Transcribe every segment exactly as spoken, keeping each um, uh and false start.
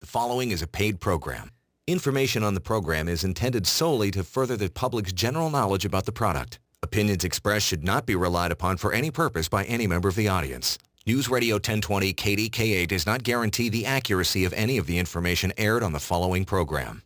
following is a paid program. Information on the program is intended solely to further the public's general knowledge about the product. Opinions expressed should not be relied upon for any purpose by any member of the audience. News Radio ten twenty K D K A does not guarantee the accuracy of any of the information aired on the following program.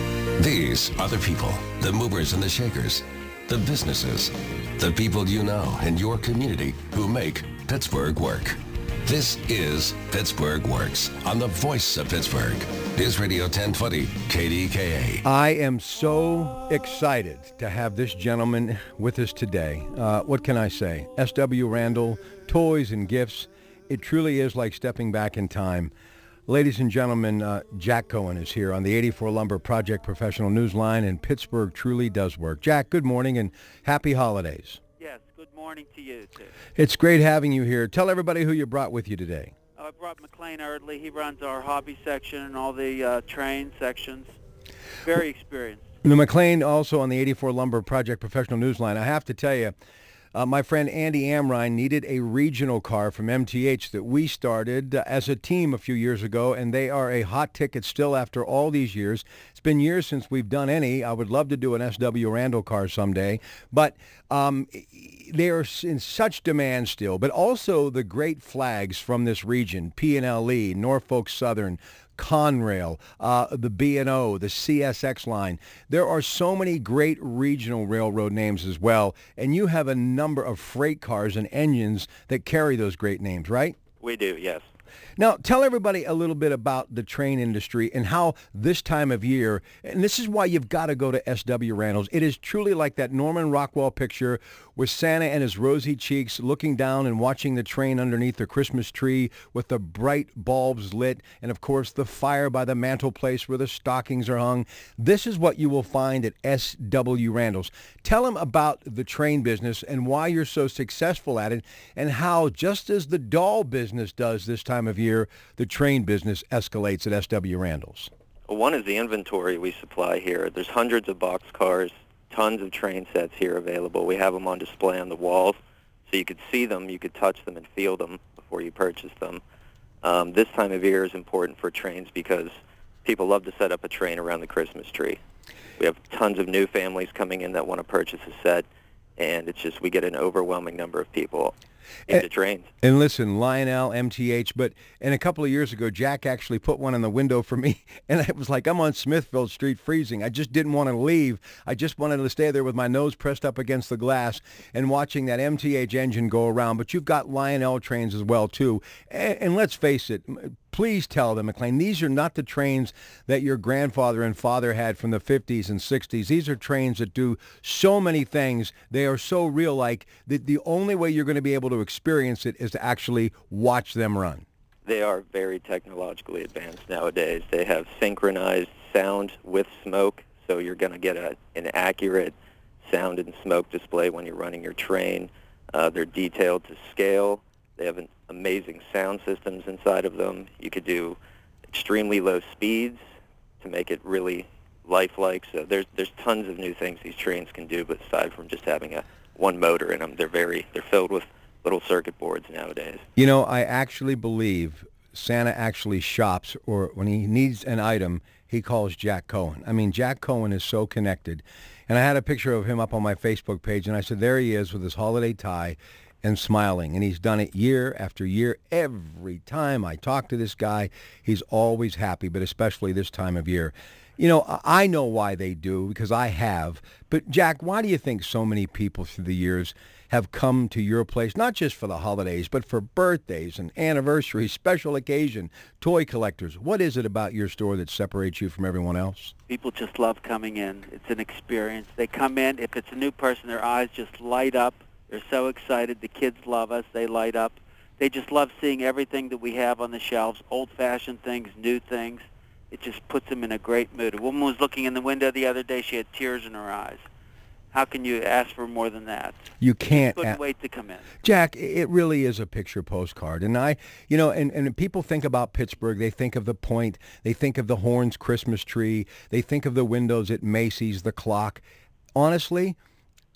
These are the people, the movers and the shakers, the businesses, the people you know in your community who make Pittsburgh work. This is Pittsburgh Works on the voice of Pittsburgh. News Radio ten twenty K D K A. I am so excited to have this gentleman with us today. Uh, what can I say? S W Randall, toys and gifts. It truly is like stepping back in time. Ladies and gentlemen, uh, Jack Cohen is here on the eighty-four Lumber Project Professional Newsline, and Pittsburgh truly does work. Jack, good morning and happy holidays. Yes, good morning to you, too. It's great having you here. Tell everybody who you brought with you today. I brought McLean Erdley. He runs our hobby section and all the uh, train sections. Very experienced. The McLean also on the eighty-four Lumber Project Professional Newsline. I have to tell you, Uh, my friend Andy Amrine needed a regional car from M T H that we started uh, as a team a few years ago, and they are a hot ticket still after all these years. It's been years since we've done any. I would love to do an S W Randall car someday, but um, they are in such demand still. But also the great flags from this region, P and L E, Norfolk Southern, Conrail, uh, the B and O, the C S X line. There are so many great regional railroad names as well, and you have a number of freight cars and engines that carry those great names, right? We do, yes. Now, tell everybody a little bit about the train industry and how this time of year, and this is why you've got to go to S W Randall's. It is truly like that Norman Rockwell picture with Santa and his rosy cheeks looking down and watching the train underneath the Christmas tree with the bright bulbs lit and, of course, the fire by the mantelpiece where the stockings are hung. This is what you will find at S W Randall's. Tell them about the train business and why you're so successful at it, and how, just as the doll business does this time of year, the train business escalates at S W Randall's. Well, one is the inventory we supply here. There's hundreds of box cars, tons of train sets here available. We have them on display on the walls, so you could see them, you could touch them and feel them before you purchase them. Um, this time of year is important for trains because people love to set up a train around the Christmas tree. We have tons of new families coming in that want to purchase a set, and it's just we get an overwhelming number of people into trains. And listen, Lionel, M T H, but and a couple of years ago, Jack actually put one in the window for me, and it was like I'm on Smithfield Street freezing. I just didn't want to leave. I just wanted to stay there with my nose pressed up against the glass and watching that M T H engine go around. But you've got Lionel trains as well, too. And, and let's face it, please tell them, McLean, these are not the trains that your grandfather and father had from the fifties and sixties. These are trains that do so many things. They are so real-like that the only way you're going to be able to experience it is to actually watch them run. They are very technologically advanced nowadays. They have synchronized sound with smoke, so you're going to get a, an accurate sound and smoke display when you're running your train. Uh, they're detailed to scale. They have an amazing sound systems inside of them. You could do extremely low speeds to make it really lifelike. So there's there's tons of new things these trains can do, but aside from just having a one motor in them, they're very they're filled with little circuit boards nowadays. You know, I actually believe Santa actually shops, or when he needs an item, he calls Jack Cohen. I mean, Jack Cohen is so connected. And I had a picture of him up on my Facebook page, and I said, there he is with his holiday tie and smiling. And he's done it year after year. Every time I talk to this guy, he's always happy, but especially this time of year. You know, I know why they do, because I have. But, Jack, why do you think so many people through the years have come to your place, not just for the holidays, but for birthdays and anniversaries, special occasion, toy collectors? What is it about your store that separates you from everyone else? People just love coming in. It's an experience. They come in. If it's a new person, their eyes just light up. They're so excited. The kids love us. They light up. They just love seeing everything that we have on the shelves, old-fashioned things, new things. It just puts them in a great mood. A woman was looking in the window the other day. She had tears in her eyes. How can you ask for more than that? You can't. She couldn't wait to come in. Jack, it really is a picture postcard. And I, you know, and, and people think about Pittsburgh. They think of the Point. They think of the Horns Christmas tree. They think of the windows at Macy's, the clock. Honestly,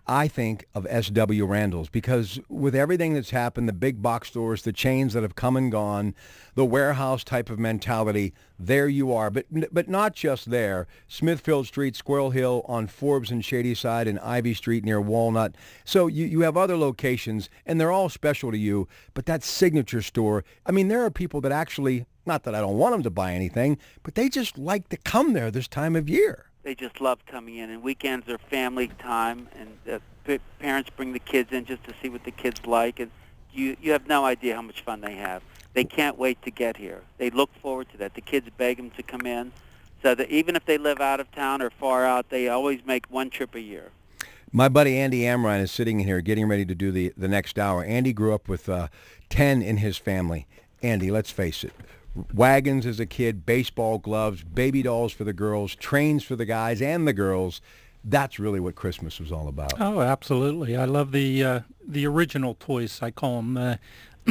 I think of S W Randall's, because with everything that's happened, the big box stores, the chains that have come and gone, the warehouse type of mentality, there you are. But but not just there. Smithfield Street, Squirrel Hill, on Forbes and Shadyside, and Ivy Street near Walnut. So you, you have other locations, and they're all special to you. But that signature store, I mean, there are people that actually, not that I don't want them to buy anything, but they just like to come there this time of year. They just love coming in, and weekends are family time, and uh, p- parents bring the kids in just to see what the kids like, and you you have no idea how much fun they have. They can't wait to get here. They look forward to that. The kids beg them to come in, so that even if they live out of town or far out, they always make one trip a year. My buddy Andy Amrine is sitting in here getting ready to do the, the next hour. Andy grew up with uh, ten in his family. Andy, let's face it. Wagons as a kid, baseball gloves, baby dolls for the girls, trains for the guys and the girls. That's really what Christmas was all about. Oh, absolutely. I love the uh, the original toys, I call them. Uh,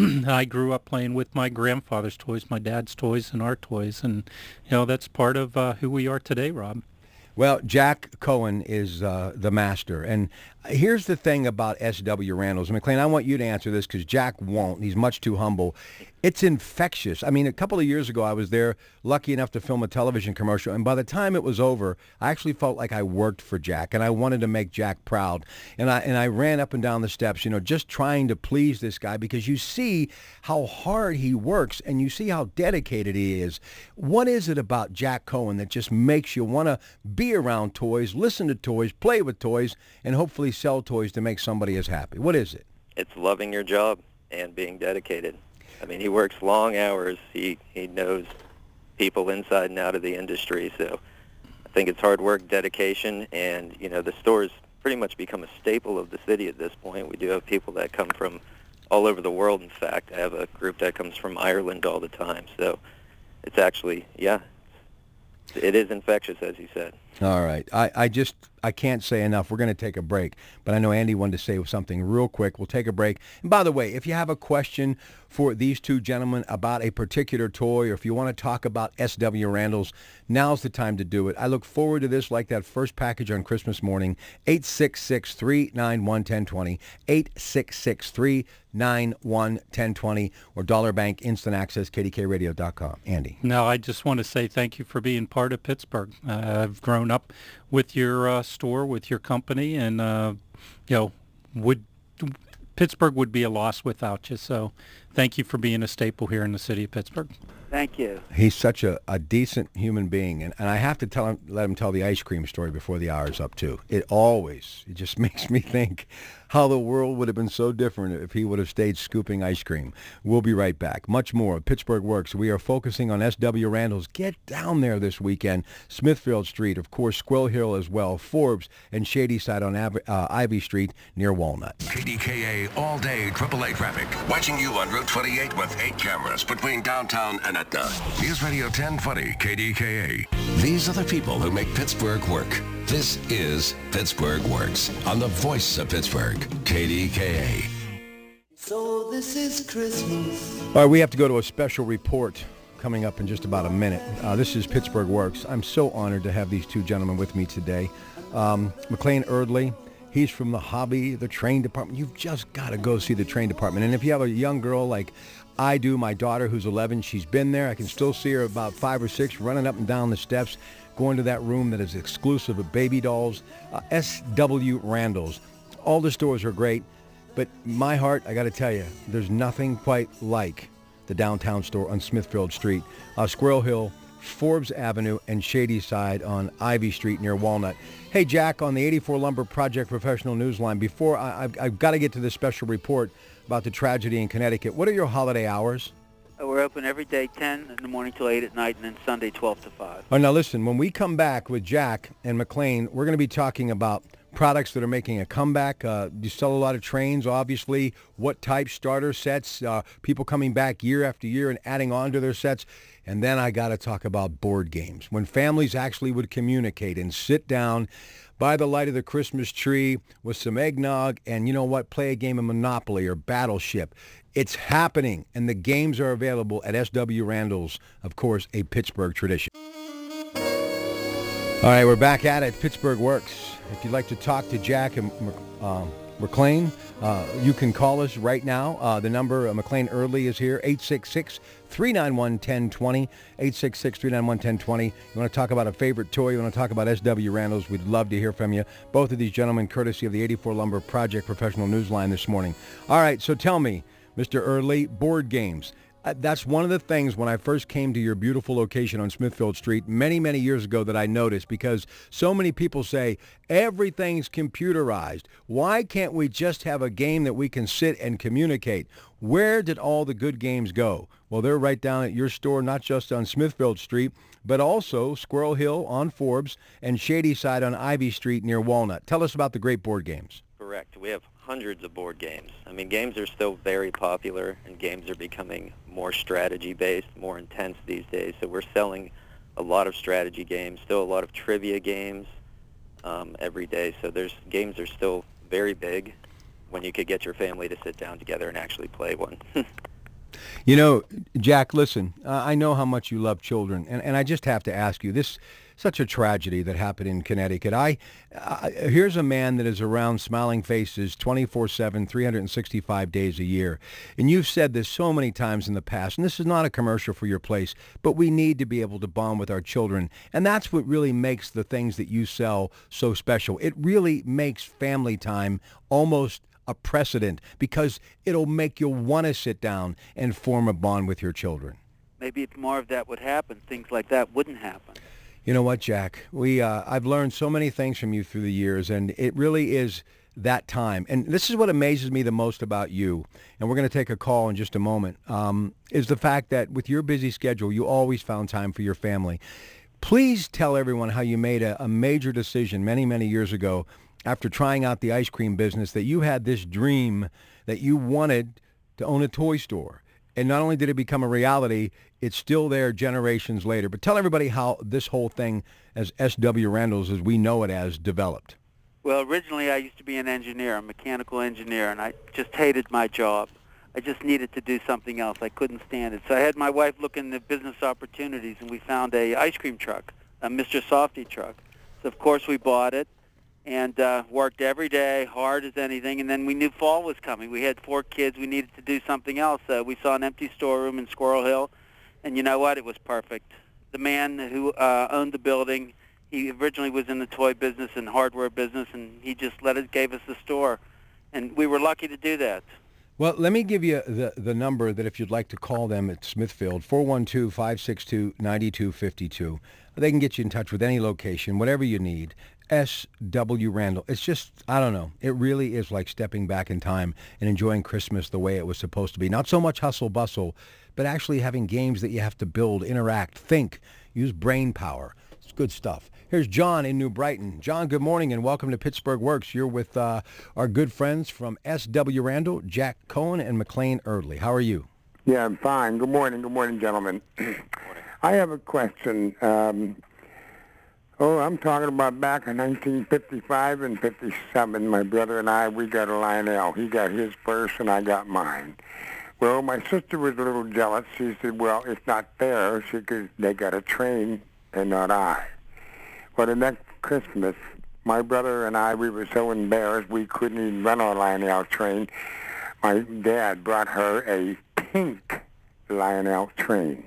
I grew up playing with my grandfather's toys, my dad's toys, and our toys. And, you know, that's part of uh, who we are today, Rob. Well, Jack Cohen is uh, the master. And here's the thing about S W Randall's. McLean, I want you to answer this because Jack won't. He's much too humble. It's infectious. I mean, a couple of years ago, I was there, lucky enough to film a television commercial, and by the time it was over, I actually felt like I worked for Jack, and I wanted to make Jack proud. And I and I ran up and down the steps, you know, just trying to please this guy, because you see how hard he works, and you see how dedicated he is. What is it about Jack Cohen that just makes you want to be around toys, listen to toys, play with toys, and hopefully sell toys to make somebody as happy? What is it? It's loving your job and being dedicated. I mean, he works long hours. He he knows people inside and out of the industry. So I think it's hard work, dedication, and, you know, the store's pretty much become a staple of the city at this point. We do have people that come from all over the world. In fact, I have a group that comes from Ireland all the time. So it's actually, yeah, it is infectious, as you said. All right. I, I just, I can't say enough. We're going to take a break, but I know Andy wanted to say something real quick. We'll take a break. And by the way, if you have a question for these two gentlemen about a particular toy, or if you want to talk about S W Randall's, now's the time to do it. I look forward to this like that first package on Christmas morning. eight six six, three nine one, one zero two zero, eight six six, three nine one, one zero two zero, or Dollar Bank Instant Access, K D K radio dot com. Andy. No, I just want to say thank you for being part of Pittsburgh. Uh, I've grown up with your uh, store, with your company, and uh, you know, would Pittsburgh would be a loss without you. So, thank you for being a staple here in the city of Pittsburgh. Thank you. He's such a, a decent human being, and, and I have to tell him, let him tell the ice cream story before the hour's up too. It always, it just makes me think how the world would have been so different if he would have stayed scooping ice cream. We'll be right back. Much more. Pittsburgh Works. We are focusing on S W Randall's. Get down there this weekend. Smithfield Street, of course, Squirrel Hill as well, Forbes, and Shadyside on Av- uh, Ivy Street near Walnut. K D K A all-day triple A traffic. Watching you on Route twenty-eight with eight cameras between downtown and Etna. News Radio ten twenty K D K A. These are the people who make Pittsburgh work. This is Pittsburgh Works on the voice of Pittsburgh, K D K A. So this is Christmas. All right, we have to go to a special report coming up in just about a minute. Uh, this is Pittsburgh Works. I'm so honored to have these two gentlemen with me today. Um, McLean Erdley, he's from the hobby, the train department. You've just got to go see the train department. And if you have a young girl like I do, my daughter who's eleven, she's been there. I can still see her about five or six running up and down the steps, going to that room that is exclusive of baby dolls. Uh, S W Randall's. All the stores are great, but my heart, I got to tell you, there's nothing quite like the downtown store on Smithfield Street, uh, Squirrel Hill, Forbes Avenue, and Shadyside on Ivy Street near Walnut. Hey, Jack, on the eighty-four Lumber Project Professional Newsline, before I, I've, I've got to get to this special report about the tragedy in Connecticut. What are your holiday hours? Uh, We're open every day, ten in the morning till eight at night, and then Sunday, twelve to five. Oh, now listen, when we come back with Jack and McLean, we're going to be talking about products that are making a comeback. Uh, you sell a lot of trains, obviously. What type? Starter sets, uh, people coming back year after year and adding on to their sets. And then I got to talk about board games. When families actually would communicate and sit down by the light of the Christmas tree with some eggnog and, you know what, play a game of Monopoly or Battleship. It's happening, and the games are available at S W Randall's, of course, a Pittsburgh tradition. All right, we're back at it. Pittsburgh Works. If you'd like to talk to Jack and um, McLean, uh, you can call us right now. Uh, the number, uh, McLean Early is here, eight six six, three nine one, one zero two zero, eight six six, three nine one, one zero two zero. You want to talk about a favorite toy, you want to talk about S W Randall's, we'd love to hear from you. Both of these gentlemen, courtesy of the eighty-four Lumber Project Professional Newsline this morning. All right, so tell me, Mister Early, board games. Uh, that's one of the things when I first came to your beautiful location on Smithfield Street many, many years ago that I noticed, because so many people say everything's computerized. Why can't we just have a game that we can sit and communicate? Where did all the good games go? Well, they're right down at your store, not just on Smithfield Street, but also Squirrel Hill on Forbes and Shady Side on Ivy Street near Walnut. Tell us about the great board games. Correct. We have hundreds of board games. I mean, games are still very popular, and games are becoming more strategy-based, more intense these days. So we're selling a lot of strategy games, still a lot of trivia games um, every day. So there's games are still very big when you could get your family to sit down together and actually play one. You know, Jack, listen, uh, I know how much you love children, and, and I just have to ask you, this such a tragedy that happened in Connecticut. I uh, here's a man that is around smiling faces twenty-four seven, three hundred sixty-five days a year. And you've said this so many times in the past, and this is not a commercial for your place, but we need to be able to bond with our children. And that's what really makes the things that you sell so special. It really makes family time almost a precedent, because it'll make you want to sit down and form a bond with your children. Maybe if more of that would happen, things like that wouldn't happen. You know what, Jack? We uh, I've learned so many things from you through the years, and it really is that time. And this is what amazes me the most about you, and we're going to take a call in just a moment, um, is the fact that with your busy schedule, you always found time for your family. Please tell everyone how you made a, a major decision many, many years ago after trying out the ice cream business, that you had this dream that you wanted to own a toy store. And not only did it become a reality, it's still there generations later. But tell everybody how this whole thing as S W Randall's, as we know it as, developed. Well, originally I used to be an engineer, a mechanical engineer, and I just hated my job. I just needed to do something else. I couldn't stand it. So I had my wife look into business opportunities, and we found a ice cream truck, a Mister Softy truck. So, of course, we bought it and uh, worked every day, hard as anything. And then we knew fall was coming. We had four kids. We needed to do something else. Uh, we saw an empty storeroom in Squirrel Hill, and you know what? It was perfect. The man who uh, owned the building, he originally was in the toy business and hardware business, and he just let it, gave us the store. And we were lucky to do that. Well, let me give you the, the number that if you'd like to call them at Smithfield, four one two, five six two, nine two five two. They can get you in touch with any location, whatever you need. S W Randall. It's just, I don't know, it really is like stepping back in time and enjoying Christmas the way it was supposed to be. Not so much hustle bustle, but actually having games that you have to build, interact, think, use brain power. It's good stuff. Here's John in New Brighton. John, good morning and welcome to Pittsburgh Works. You're with uh, our good friends from S W Randall, Jack Cohen and McLean Early. How are you? Yeah, I'm fine. Good morning. Good morning, gentlemen. I have a question. Um, oh, I'm talking about back in nineteen fifty-five and fifty-seven. My brother and I, we got a Lionel. He got his first and I got mine. Well, my sister was a little jealous. She said, well, it's not fair. She could, they got a train and not I. Well, the next Christmas, my brother and I, we were so embarrassed we couldn't even run our Lionel train. My dad brought her a pink Lionel train.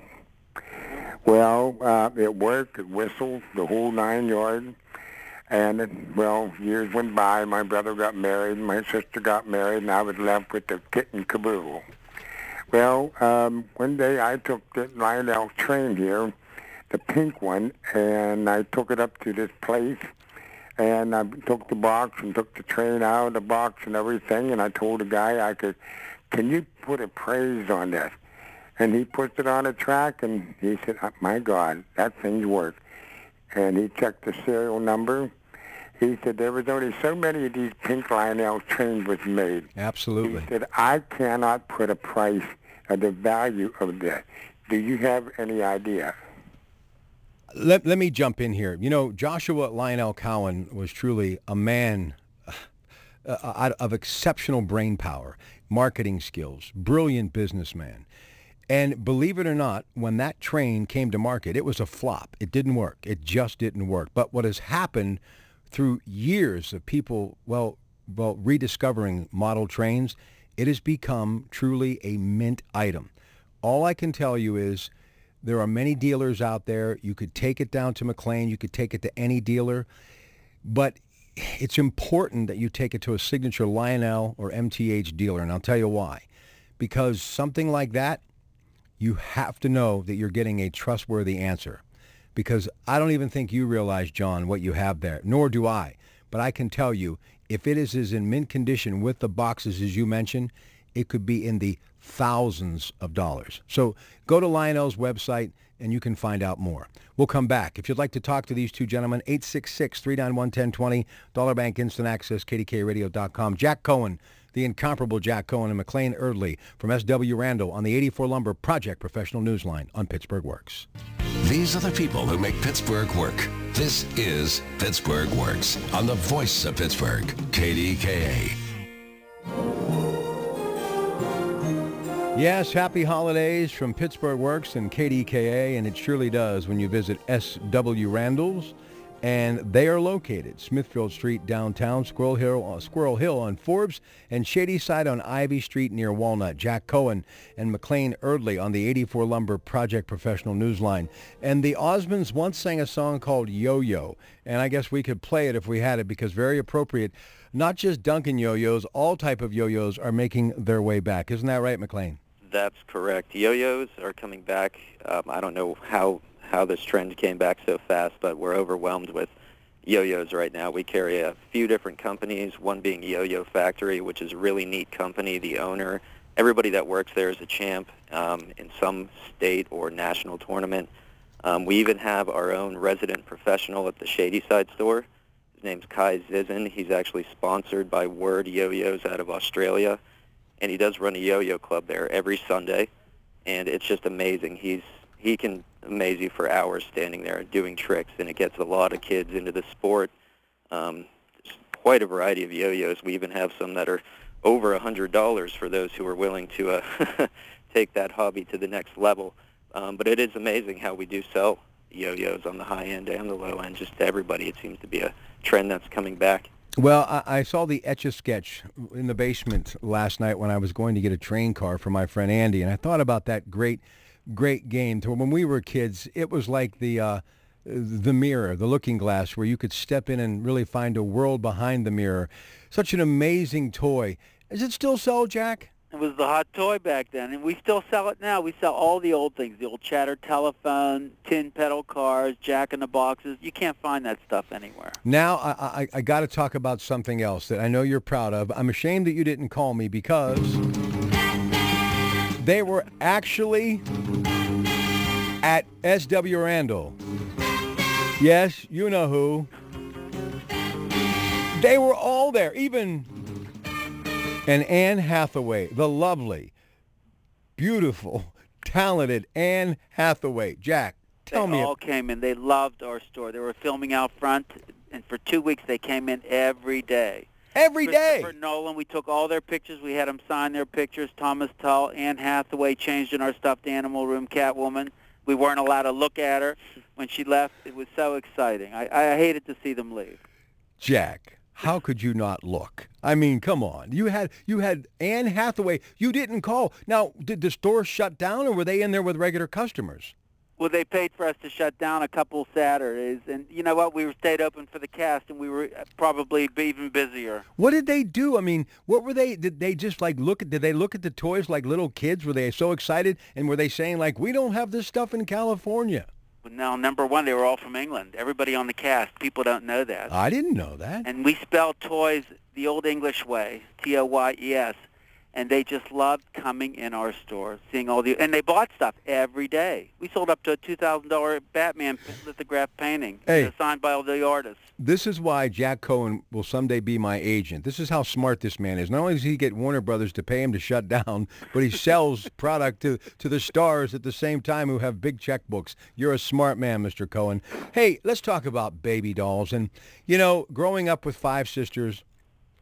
Well, uh, it worked, it whistled, the whole nine yards. And, it, well, years went by, my brother got married, my sister got married, and I was left with the kit and caboodle. Well, um, one day I took the Lionel train here, the pink one, and I took it up to this place, and I took the box and took the train out of the box and everything, and I told the guy I could, can you put a praise on this? And he puts it on a track, and he said, oh, my God, that thing's work. And he checked the serial number. He said there was only so many of these pink Lionel trains was made. Absolutely. He said, I cannot put a price of the value of that. Do you have any idea? Let, let me jump in here. You know, Joshua Lionel Cowan was truly a man uh, of exceptional brain power, marketing skills, brilliant businessman. And believe it or not, when that train came to market, it was a flop. It didn't work. It just didn't work. But what has happened through years of people, well, well, rediscovering model trains, it has become truly a mint item. All I can tell you is there are many dealers out there. You could take it down to McLean. You could take it to any dealer. But it's important that you take it to a signature Lionel or M T H dealer, and I'll tell you why. Because something like that, you have to know that you're getting a trustworthy answer. Because I don't even think you realize, John, what you have there, nor do I. But I can tell you, if it is as in mint condition with the boxes as you mentioned, it could be in the thousands of dollars. So go to Lionel's website and you can find out more. We'll come back. If you'd like to talk to these two gentlemen, eight six six, three nine one, one zero two zero, Dollar Bank Instant Access, K D K radio dot com. Jack Cohen, the incomparable Jack Cohen, and McLean Erdley from S W Randall on the eighty-four Lumber Project Professional Newsline on Pittsburgh Works. These are the people who make Pittsburgh work. This is Pittsburgh Works on the voice of Pittsburgh, K D K A. Yes, happy holidays from Pittsburgh Works and K D K A, and it surely does when you visit S W Randall's. And they are located Smithfield Street downtown, Squirrel Hill, uh, Squirrel Hill on Forbes, and Shady Side on Ivy Street near Walnut. Jack Cohen and McLean Erdley on the eighty-four Lumber Project Professional Newsline. And the Osmonds once sang a song called Yo-Yo, and I guess we could play it if we had it because very appropriate. Not just Duncan yo-yos, all type of yo-yos are making their way back. Isn't that right, McLean? That's correct. Yo-yos are coming back. Um, I don't know how how this trend came back so fast, but we're overwhelmed with yo-yos right now. We carry a few different companies, one being Yo-Yo Factory, which is a really neat company. The owner, everybody that works there is a champ um, in some state or national tournament. Um, we even have our own resident professional at the Shady Side store. His name's Kai Zizin. He's actually sponsored by Word Yo-Yos out of Australia, and he does run a yo-yo club there every Sunday, and it's just amazing. He's he can amaze you for hours standing there doing tricks, and it gets a lot of kids into the sport. Um, there's quite a variety of yo-yos. We even have some that are over one hundred dollars for those who are willing to uh, take that hobby to the next level. Um, but it is amazing how we do sell yo-yos on the high end and the low end, just to everybody. It seems to be a trend that's coming back. Well, I, I saw the Etch-a-Sketch in the basement last night when I was going to get a train car for my friend Andy, and I thought about that great great game. To when we were kids, it was like the uh, the mirror, the looking glass, where you could step in and really find a world behind the mirror. Such an amazing toy. Is it still sold, Jack? It was the hot toy back then, and we still sell it now. We sell all the old things, the old chatter telephone, tin pedal cars, Jack-in-the-Boxes. You can't find that stuff anywhere. Now, I, I, I got to talk about something else that I know you're proud of. I'm ashamed that you didn't call me because they were actually at S W Randall. Yes, you know who. They were all there, even... And Anne Hathaway, the lovely, beautiful, talented Anne Hathaway. Jack, tell they me. They all came in. They loved our store. They were filming out front, and for two weeks they came in every day. Every day? Christopher Nolan, we took all their pictures. We had them sign their pictures. Thomas Tull, Anne Hathaway changed in our stuffed animal room, Catwoman. We weren't allowed to look at her when she left. It was so exciting. I, I hated to see them leave. Jack, how could you not look? I mean, come on. You had you had Anne Hathaway. You didn't call. Now, did the store shut down, or were they in there with regular customers? Well, they paid for us to shut down a couple Saturdays, and you know what? We were stayed open for the cast, and we were probably even busier. What did they do? I mean, what were they? Did they just like look at? Did they look at the toys like little kids? Were they so excited, and were they saying like, "We don't have this stuff in California"? Well, no, number one, they were all from England. Everybody on the cast. People don't know that. I didn't know that. And we spell toys the old English way, T O Y E S. And they just loved coming in our store, seeing all the... And they bought stuff every day. We sold up to a two thousand dollars Batman lithograph painting, hey, signed by all the artists. This is why Jack Cohen will someday be my agent. This is how smart this man is. Not only does he get Warner Brothers to pay him to shut down, but he sells product to, to the stars at the same time who have big checkbooks. You're a smart man, Mister Cohen. Hey, let's talk about baby dolls. And, you know, growing up with five sisters...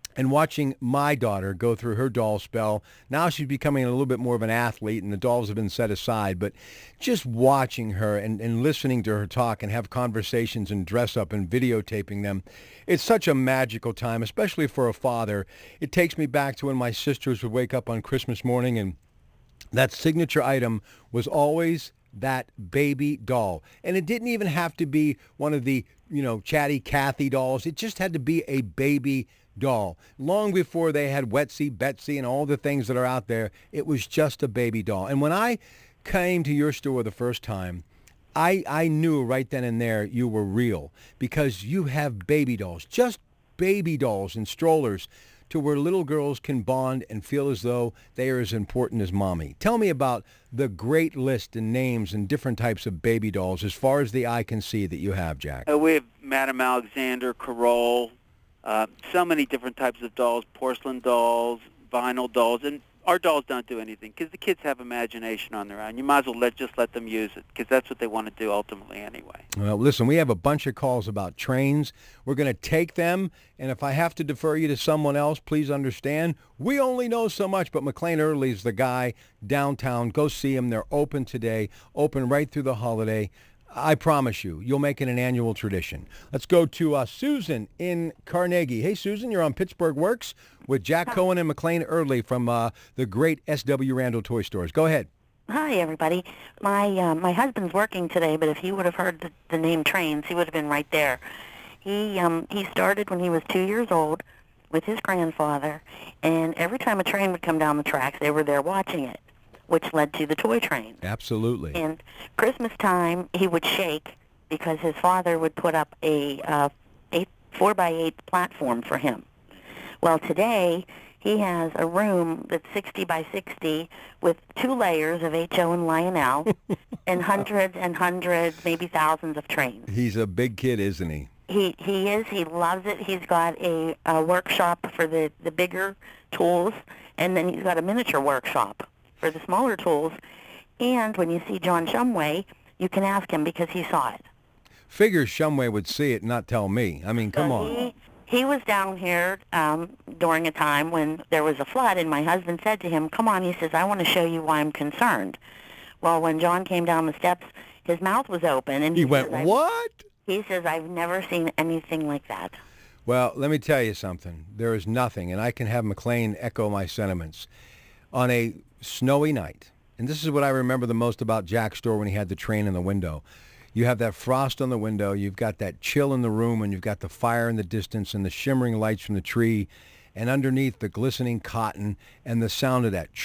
and watching my daughter go through her doll spell. Now she's becoming a little bit more of an athlete, and the dolls have been set aside. But just watching her and, and listening to her talk and have conversations and dress up and videotaping them, it's such a magical time, especially for a father. It takes me back to when my sisters would wake up on Christmas morning, and that signature item was always that baby doll. And it didn't even have to be one of the, you know, Chatty Cathy dolls. It just had to be a baby doll. Long before they had Wetsy, Betsy, and all the things that are out there, it was just a baby doll. And when I came to your store the first time, I, I knew right then and there you were real, because you have baby dolls, just baby dolls and strollers, to where little girls can bond and feel as though they are as important as mommy. Tell me about the great list and names and different types of baby dolls as far as the eye can see that you have, Jack. Uh, we have Madame Alexander, Carole, uh, so many different types of dolls, porcelain dolls, vinyl dolls, and our dolls don't do anything because the kids have imagination on their own. You might as well let, just let them use it because that's what they want to do ultimately anyway. Well, listen, we have a bunch of calls about trains. We're going to take them, and if I have to defer you to someone else, please understand, we only know so much, but McLean Early's the guy downtown. Go see him. They're open today, open right through the holiday. I promise you, you'll make it an annual tradition. Let's go to uh, Susan in Carnegie. Hey, Susan, you're on Pittsburgh Works with Jack Cohen and McLean Early from uh, the great S W Randall Toy Stores. Go ahead. Hi, everybody. My uh, my husband's working today, but if he would have heard the, the name Trains, he would have been right there. He um, he started when he was two years old with his grandfather, and every time a train would come down the tracks, they were there watching it, which led to the toy train. Absolutely. And Christmas time, he would shake because his father would put up a uh, eight, four by eight platform for him. Well, today, he has a room that's sixty by sixty with two layers of H O and Lionel and hundreds and hundreds, maybe thousands of trains. He's a big kid, isn't he? He he is. He loves it. He's got a, a workshop for the, the bigger tools, and then he's got a miniature workshop for the smaller tools. And when you see John Shumway, you can ask him because he saw it. Figures Shumway would see it and not tell me. I mean, come So on. He, he was down here um, during a time when there was a flood, and my husband said to him, come on, he says, I want to show you why I'm concerned. Well, when John came down the steps, his mouth was open. And He he went, says, what? He says, I've never seen anything like that. Well, let me tell you something. There is nothing, and I can have McLean echo my sentiments. On a snowy night, and this is what I remember the most about Jack's store when he had the train in the window. You have that frost on the window, you've got that chill in the room, and you've got the fire in the distance and the shimmering lights from the tree, and underneath the glistening cotton and the sound of that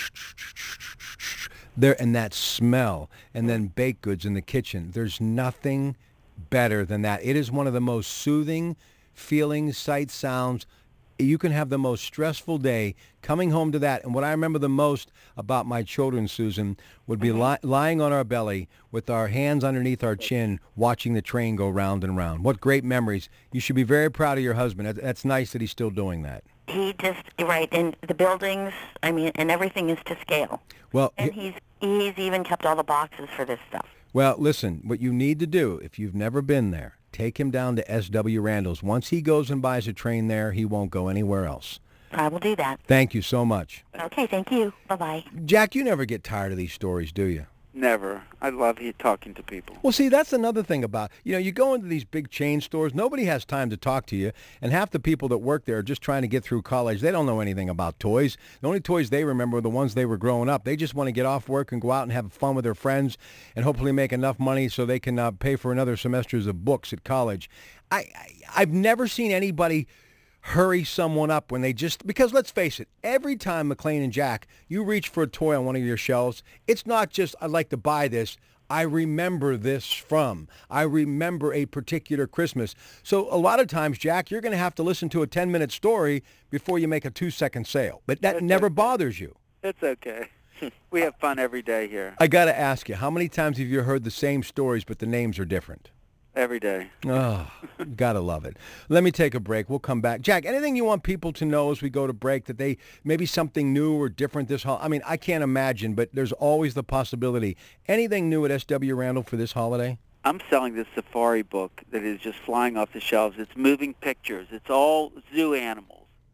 there and that smell, and then baked goods in the kitchen. There's nothing better than that. It is one of the most soothing feelings, sights, sounds. You can have the most stressful day coming home to that. And what I remember the most about my children, Susan, would be li- lying on our belly with our hands underneath our chin, watching the train go round and round. What great memories. You should be very proud of your husband. That- That's nice that he's still doing that. He just, right, and the buildings, I mean, and everything is to scale. Well, And he's he's even kept all the boxes for this stuff. Well, listen, what you need to do, if you've never been there, take him down to S W Randall's. Once he goes and buys a train there, he won't go anywhere else. I will do that. Thank you so much. Okay, thank you. Bye-bye. Jack, you never get tired of these stories, do you? Never. I love he talking to people. Well, see, that's another thing about, you know, you go into these big chain stores, nobody has time to talk to you, and half the people that work there are just trying to get through college. They don't know anything about toys. The only toys they remember are the ones they were growing up. They just want to get off work and go out and have fun with their friends and hopefully make enough money so they can uh, pay for another semesters of books at college. I, I I've never seen anybody hurry someone up when they just, because let's face it, every time McLean and Jack, you reach for a toy on one of your shelves, it's not just, I'd like to buy this. I remember this from. I remember a particular Christmas. So a lot of times, Jack, you're going to have to listen to a ten-minute story before you make a two-second sale. But that That's never okay. bothers you. It's okay. We have fun every day here. I got to ask you, how many times have you heard the same stories, but the names are different? Every day. Oh, gotta love it. Let me take a break. We'll come back. Jack, anything you want people to know as we go to break that they, maybe something new or different this holiday? I mean, I can't imagine, but there's always the possibility. Anything new at S W Randall for this holiday? I'm selling this safari book that is just flying off the shelves. It's moving pictures. It's all zoo animals.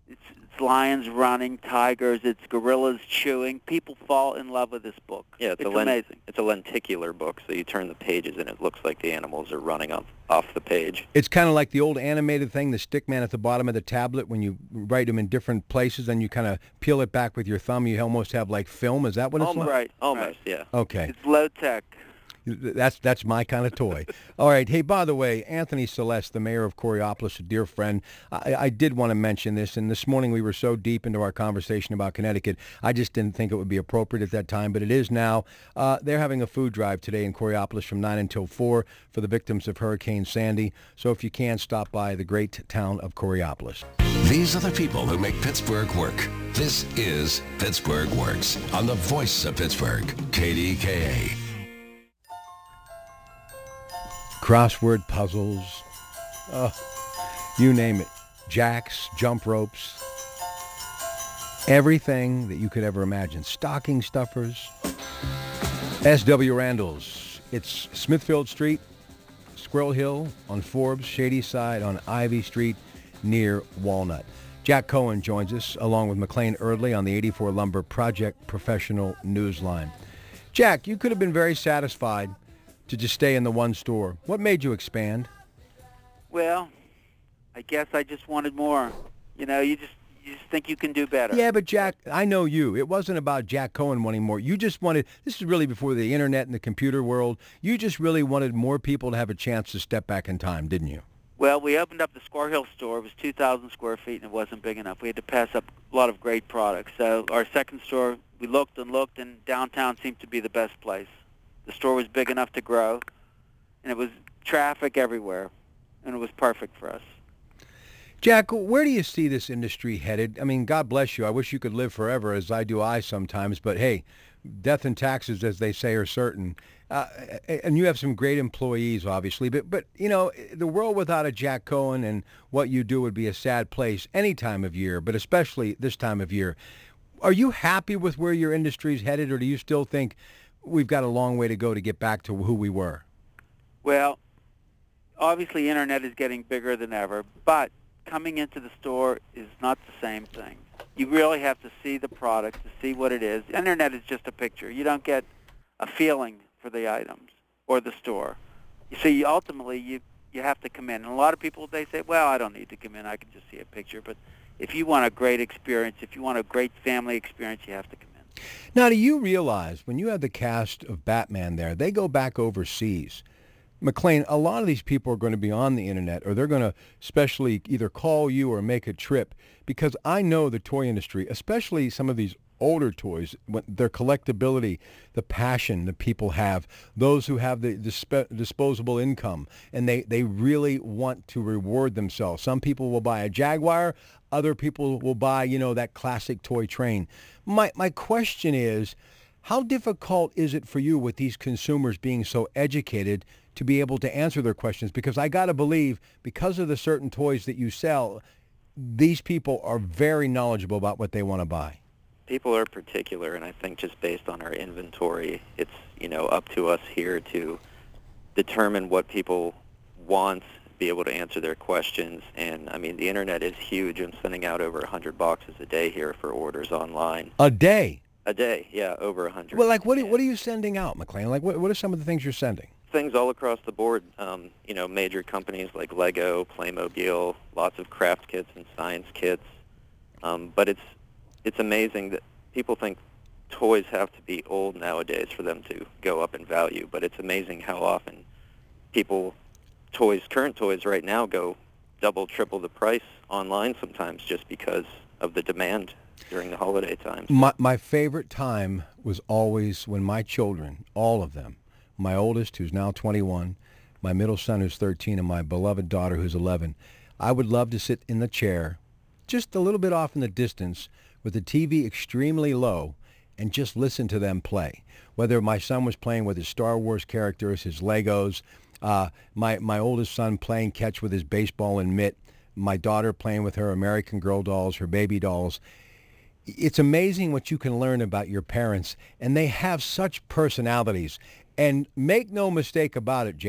It's, it's lions running, tigers, it's gorillas chewing. People fall in love with this book. Yeah, it's, it's a len- amazing. It's a lenticular book, so you turn the pages and it looks like the animals are running off, off the page. It's kind of like the old animated thing, the stick man at the bottom of the tablet. When you write them in different places, then you kind of peel it back with your thumb. You almost have like film. Is that what it's Almost, like? right. Almost, right. yeah. Okay. It's low tech. That's that's my kind of toy. All right. Hey, by the way, Anthony Celeste, the mayor of Coriopolis, a dear friend, I, I did want to mention this, and this morning we were so deep into our conversation about Connecticut, I just didn't think it would be appropriate at that time, but it is now. Uh, they're having a food drive today in Coriopolis from nine until four for the victims of Hurricane Sandy. So if you can, stop by the great town of Coriopolis. These are the people who make Pittsburgh work. This is Pittsburgh Works on the voice of Pittsburgh, K D K A. Crossword puzzles, uh, you name it, jacks, jump ropes, everything that you could ever imagine. Stocking stuffers. S W Randall's. It's Smithfield Street, Squirrel Hill on Forbes, Shady Side on Ivy Street near Walnut. Jack Cohen joins us along with McLean Erdley on the eighty-four Lumber Project Professional Newsline. Jack, you could have been very satisfied to just stay in the one store. What made you expand? Well, I guess I just wanted more. You know, you just you just think you can do better. Yeah, but Jack, I know you. It wasn't about Jack Cohen wanting more. You just wanted, this is really before the internet and the computer world, you just really wanted more people to have a chance to step back in time, didn't you? Well, we opened up the Square Hill store. It was two thousand square feet, and it wasn't big enough. We had to pass up a lot of great products. So our second store, we looked and looked, and downtown seemed to be the best place. The store was big enough to grow, and it was traffic everywhere, and it was perfect for us. Jack, where do you see this industry headed? I mean, God bless you. I wish you could live forever, as I do I sometimes, but hey, death and taxes, as they say, are certain. Uh, and you have some great employees, obviously, but, but, you know, the world without a Jack Cohen and what you do would be a sad place any time of year, but especially this time of year. Are you happy with where your industry's headed, or do you still think we've got a long way to go to get back to who we were? Well, obviously internet is getting bigger than ever, but coming into the store is not the same thing. You really have to see the product to see what it is. Internet is just a picture. You don't get a feeling for the items or the store. You see, ultimately, you, you have to come in. And a lot of people, they say, well, I don't need to come in. I can just see a picture. But if you want a great experience, if you want a great family experience, you have to come in. Now, do you realize when you have the cast of Batman there, they go back overseas? McLean, a lot of these people are going to be on the internet, or they're going to especially either call you or make a trip, because I know the toy industry, especially some of these older toys, when their collectability, the passion that people have, those who have the disp- disposable income, and they, they really want to reward themselves. Some people will buy a Jaguar, other people will buy, you know, that classic toy train. My my question is, how difficult is it for you with these consumers being so educated to be able to answer their questions? Because I got to believe, because of the certain toys that you sell, these people are very knowledgeable about what they want to buy. People are particular, and I think just based on our inventory, it's, you know, up to us here to determine what people want, be able to answer their questions. And I mean, the internet is huge. I'm sending out over one hundred boxes a day here for orders online. A day? A day, yeah, over one hundred. Well, like, what are, what are you sending out, McLean? Like, what, what are some of the things you're sending? Things all across the board. Um, you know, major companies like Lego, Playmobil, lots of craft kits and science kits. Um, but it's it's amazing that people think toys have to be old nowadays for them to go up in value. But it's amazing how often people, toys, current toys right now go double, triple the price online sometimes just because of the demand during the holiday times. My, my favorite time was always when my children, all of them, my oldest, who's now twenty-one, my middle son, who's thirteen, and my beloved daughter, who's eleven, I would love to sit in the chair, just a little bit off in the distance, with the T V extremely low, and just listen to them play. Whether my son was playing with his Star Wars characters, his Legos, uh, my, my oldest son playing catch with his baseball and mitt, my daughter playing with her American Girl dolls, her baby dolls. It's amazing what you can learn about your parents, and they have such personalities. And make no mistake about it, Jack,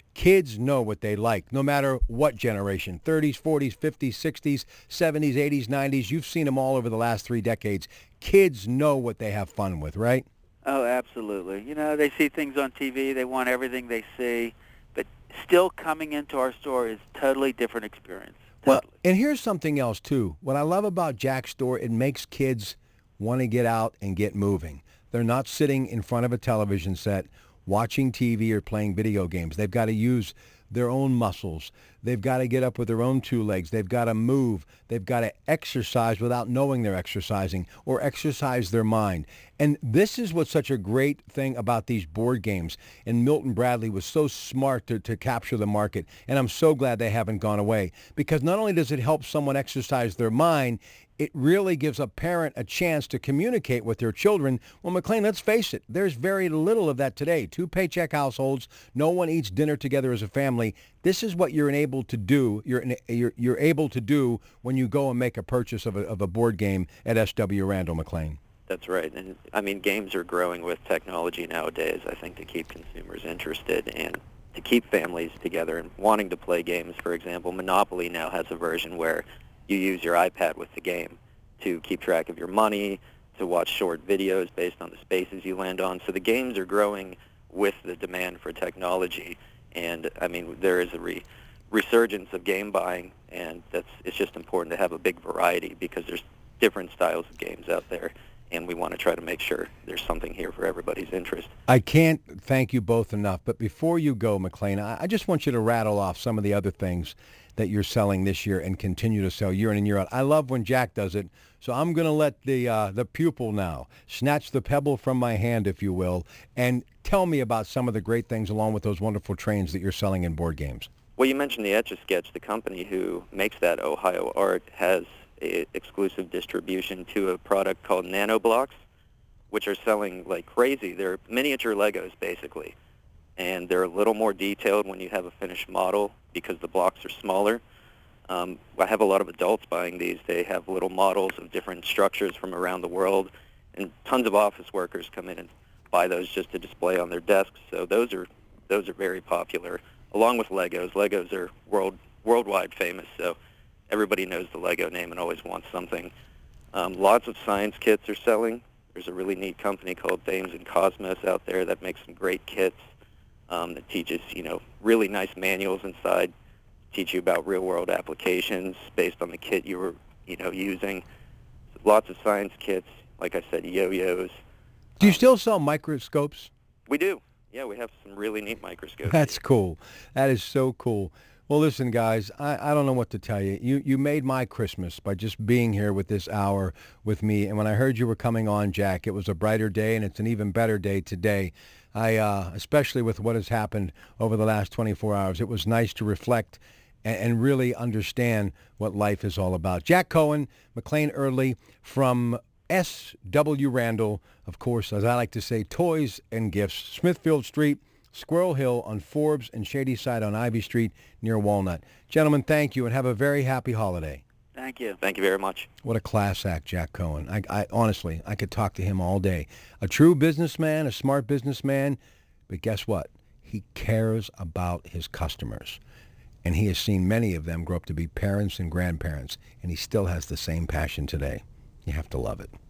Kids know what they like, no matter what generation, thirties, forties, fifties, sixties, seventies, eighties, nineties. You've seen them all over the last three decades. Kids know what they have fun with, right? Oh, absolutely. You know, they see things on T V. They want everything they see. But still coming into our store is a totally different experience. Totally. Well, and here's something else, too. What I love about Jack's store, it makes kids want to get out and get moving. They're not sitting in front of a television set watching T V or playing video games. They've got to use their own muscles. They've got to get up with their own two legs. They've got to move. They've got to exercise without knowing they're exercising, or exercise their mind. And this is what's such a great thing about these board games. And Milton Bradley was so smart to, to capture the market. And I'm so glad they haven't gone away, because not only does it help someone exercise their mind, it really gives a parent a chance to communicate with their children. Well, McLean, let's face it, there's very little of that today. Two paycheck households, no one eats dinner together as a family. This is what you're enabled to do. You're you're, you're able to do when you go and make a purchase of a, of a board game at S W Randall, McLean. That's right. And I mean, games are growing with technology nowadays, I think, to keep consumers interested and to keep families together and wanting to play games. For example, Monopoly now has a version where you use your iPad with the game to keep track of your money, to watch short videos based on the spaces you land on. So the games are growing with the demand for technology. And, I mean, there is a re- resurgence of game buying, and that's it's just important to have a big variety, because there's different styles of games out there, and we want to try to make sure there's something here for everybody's interest. I can't thank you both enough, but before you go, McLean, I, I just want you to rattle off some of the other things that you're selling this year and continue to sell year in and year out. I love when Jack does it, so I'm going to let the uh, the pupil now snatch the pebble from my hand, if you will, and tell me about some of the great things along with those wonderful trains that you're selling in board games. Well, you mentioned the Etch-a-Sketch. The company who makes that, Ohio Art, has a exclusive distribution to a product called Nanoblocks, which are selling like crazy. They're miniature Legos, basically. And they're a little more detailed when you have a finished model because the blocks are smaller. Um, I have a lot of adults buying these. They have little models of different structures from around the world, and tons of office workers come in and buy those just to display on their desks. So those are those are very popular, along with Legos. Legos are world worldwide famous, so everybody knows the Lego name and always wants something. Um, lots of science kits are selling. There's a really neat company called Thames and Cosmos out there that makes some great kits. Um, that teaches, you know, really nice manuals inside, teach you about real-world applications based on the kit you were, you know, using. So lots of science kits, like I said, yo-yos. Do you um, still sell microscopes? We do. Yeah, we have some really neat microscopes. That's cool. That is so cool. Well, listen, guys, I, I don't know what to tell you. You you made my Christmas by just being here with this hour with me. And when I heard you were coming on, Jack, it was a brighter day, and it's an even better day today. I, uh, especially with what has happened over the last twenty-four hours, it was nice to reflect and, and really understand what life is all about. Jack Cohen, McLean Eardley from S W Randall, of course, as I like to say, Toys and Gifts, Smithfield Street, Squirrel Hill on Forbes, and Shady Side on Ivy Street near Walnut. Gentlemen, thank you, and have a very happy holiday. Thank you. Thank you very much. What a class act, Jack Cohen. I, I honestly, I could talk to him all day. A true businessman, a smart businessman, but guess what? He cares about his customers. And he has seen many of them grow up to be parents and grandparents, and he still has the same passion today. You have to love it.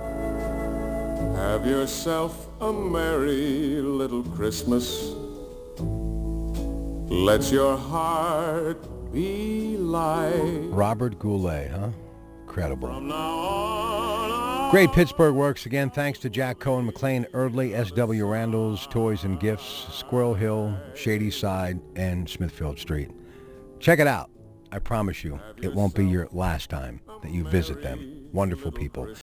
Have yourself a merry little Christmas. Let your heart be light. Robert Goulet, huh? Incredible. Great Pittsburgh works. Again, thanks to Jack Cohen, McLean Eardley, S W Randall's Toys and Gifts, Squirrel Hill, Shady Side, and Smithfield Street. Check it out. I promise you, it won't be your last time that you visit them. Wonderful people.